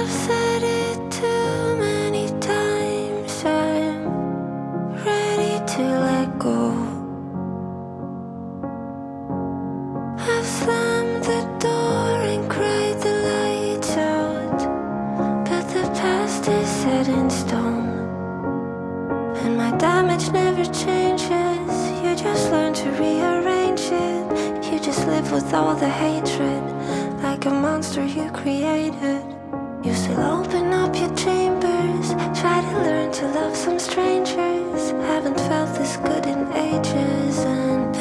I've said it too many times. I'm ready to let go. I've slammed the door and cried the lights out, but the past is set in stone, and my damage never changes. You just learn to rearrange it. You just live with all the hatred, like a monster you created. You still open up your chambers, try to learn to love some strangers. Haven't felt this good in ages, and